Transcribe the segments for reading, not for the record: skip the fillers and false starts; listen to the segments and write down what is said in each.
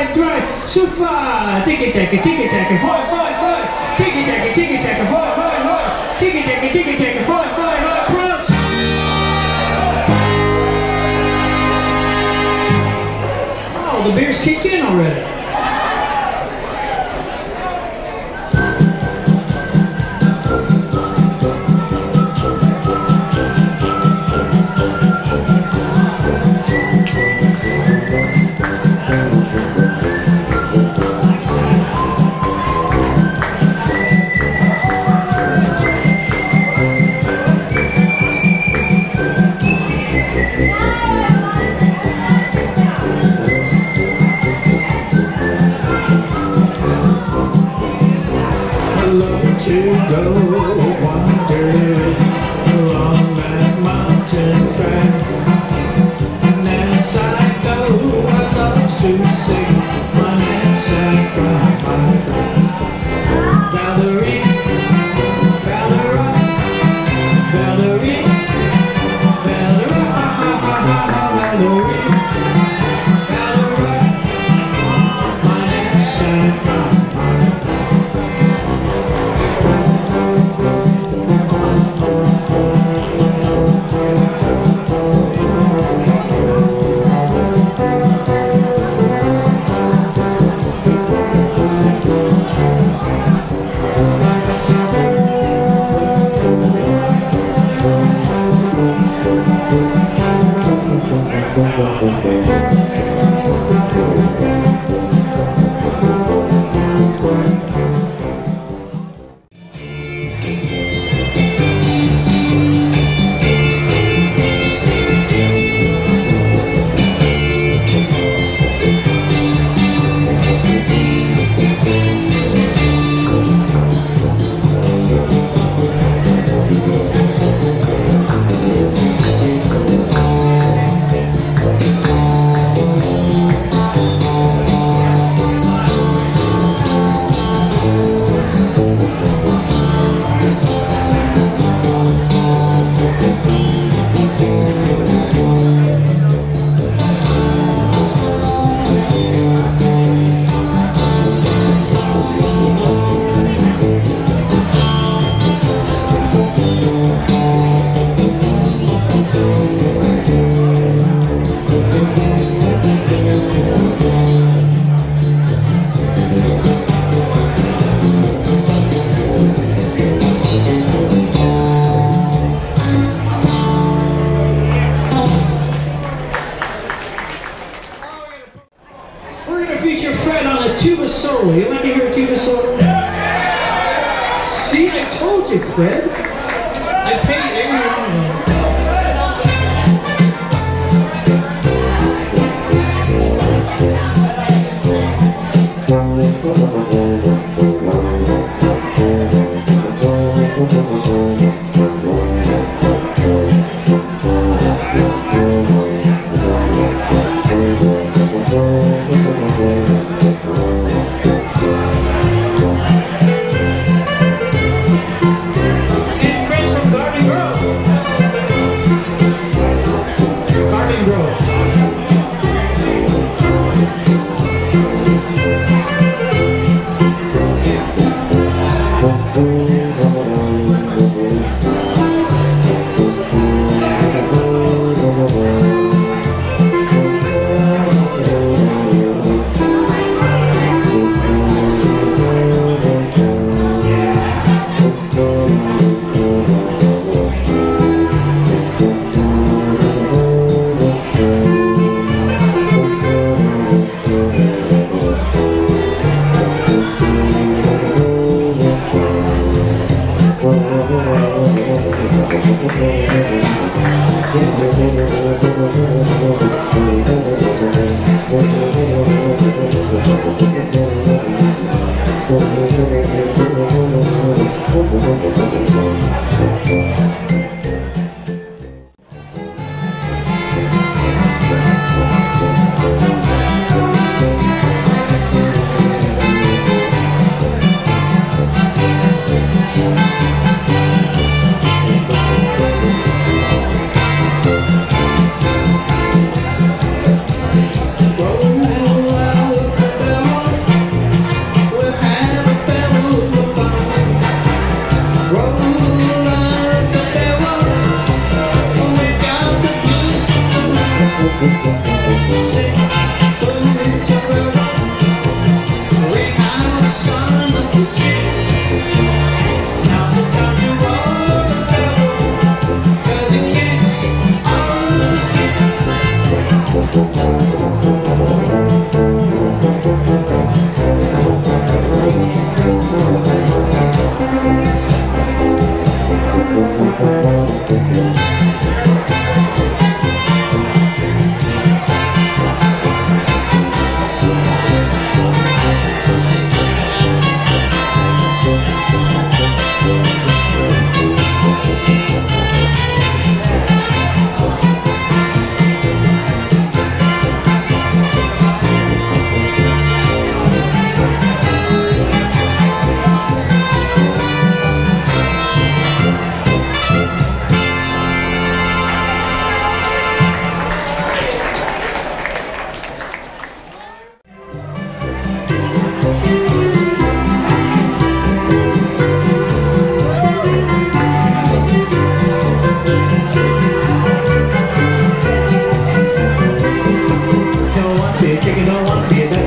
3, so far. Tiki-taka, tiki-taka, hoi, hoi, hoi. Tiki-taka, tiki-taka, hoi, hoi, hoi. Tiki-taka, tiki-taka, hoi, hoi, hoi. Proost! Oh, the beers kicked in already. To go wandering along that mountain track, and as I go I love to sing my knapsack on my back. Valerie, Valerie, Valerie, Valerie, Valerie, Valerie, my knapsack on my back. Feature Fred on a tuba solo. You like to hear a tuba solo? See, I told you, Fred. I paid every one of them.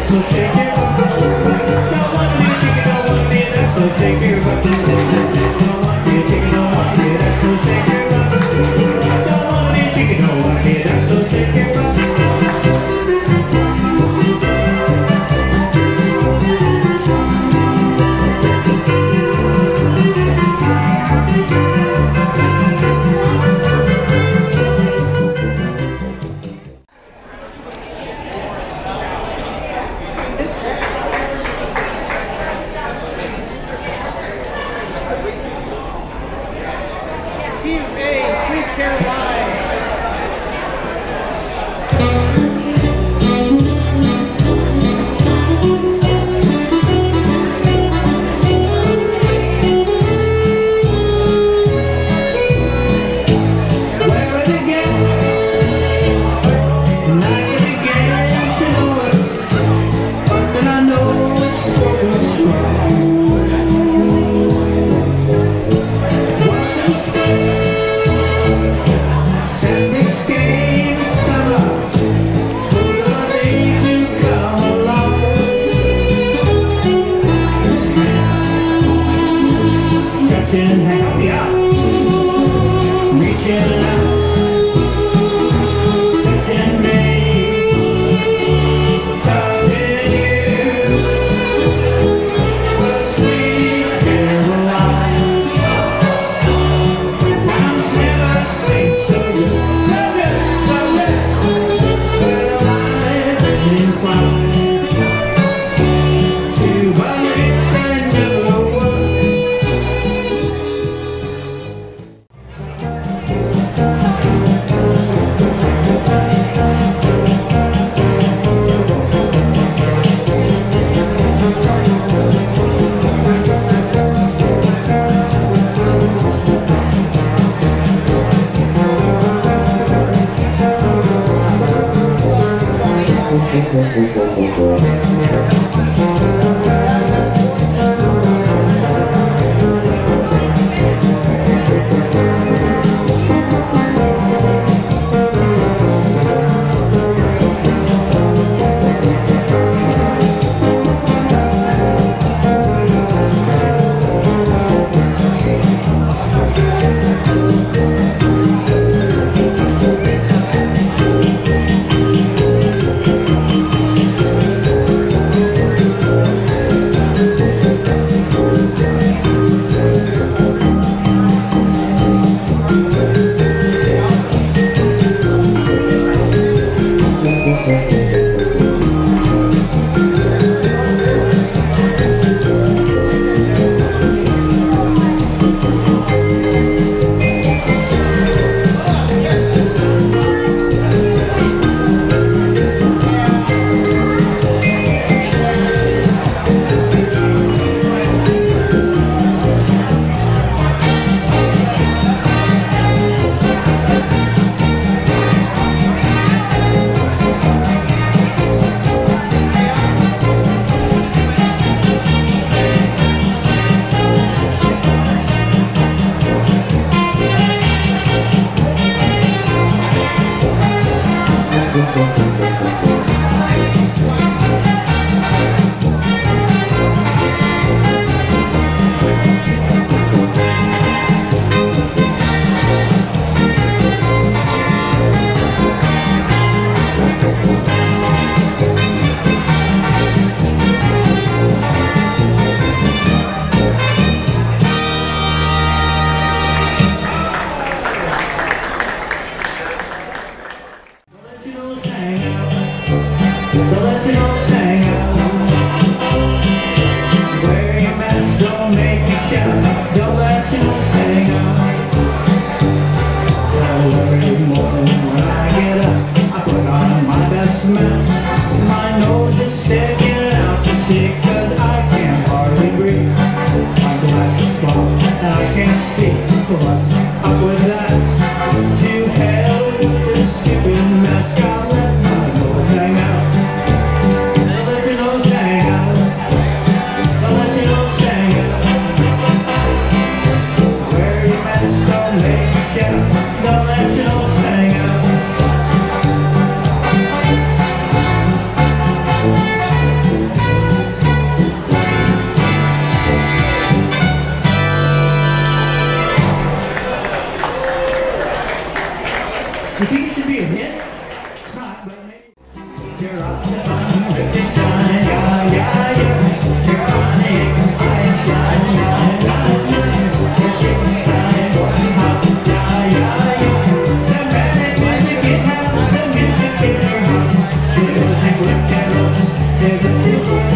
so shake your butt. Don't wanna be a chicken, don't wanna be a duck, so shake your butt. Don't wanna be a chicken, don't wanna be a duck, so shake your butt. Don't wanna be a chicken, don't wanna be a duck, so shake your butt. Sweet Caroline. Help you out. Reaching out, touching me, touching you. But sweet Caroline, times never seem so good, so good, so good. Well, I've been inclined to believe that never was. Don't let you sing every morning when I get up, I put on my best mess. My nose is sticking out, you see, 'cause I can't hardly breathe. My glasses fall and I can't see, so what's up with that? To hell with this stupid mask, I'll let my nose hang out. I'll let your nose hang out. I'll let your nose hang out. Wear your mask, don't make me shout. Don't let your nose hang out. Thank you.